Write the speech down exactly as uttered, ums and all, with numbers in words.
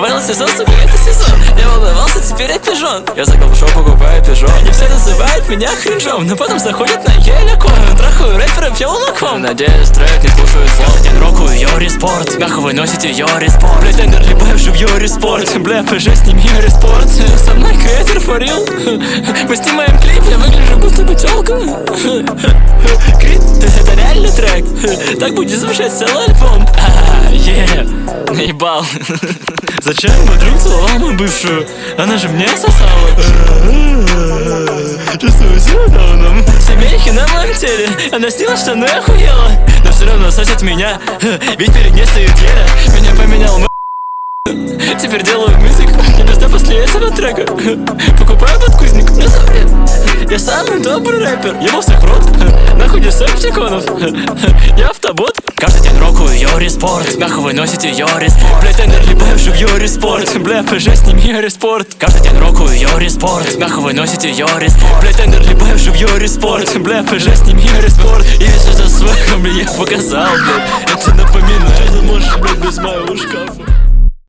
Понял сезон, сука, это сезон. Я волновался, теперь я пижон. Я за камшо покупаю пижон. Они все называют меня кринжом, но потом заходят на Еляко. Трахаю рэперов челноком. Надеюсь, трек не слушают слов. День рокую Йори Спорт. Нахуй вы носите Йори Спорт. Бля, тендер либаю в Йори Спорт. Бля, пж с ним Йори Спорт. Со мной креатор форил. Мы снимаем клип, я выгляжу будто бы тёлка. Крит, это реально трек. Так будет звучать целый альбом. А, е, наебал. Зачем подруг целовал мою бывшую? Она же мне сосала. Чувствую себя дауном. Семейки на моем теле. Она сняла штаны, охуела. Но все равно сосет меня. Ведь перед ней стоит Еля. Меня поменял м***. Теперь делаю мюзик. Не просто после этого трека. Покупаю подкузник. Я сам, я самый добрый рэпер. Ему всех в рот. Нахуй десептиконов. Я автобот. Каждый день рокую Йори Спорт. Нахуй вы носите Йори Спорт. Бля, тендер либаю в Йори Спорт. Бля, пж с ним Йори Спорт. Каждый день рокую Йори Спорт. Нахуй вы носите Йори Спорт. Бля, тендер либаю в Йори Спорт. Бля, пж с ним Йори Спорт. И весь этот свой мне я показал, блядь. Это напоминает, можешь, блядь, без моего шкафа.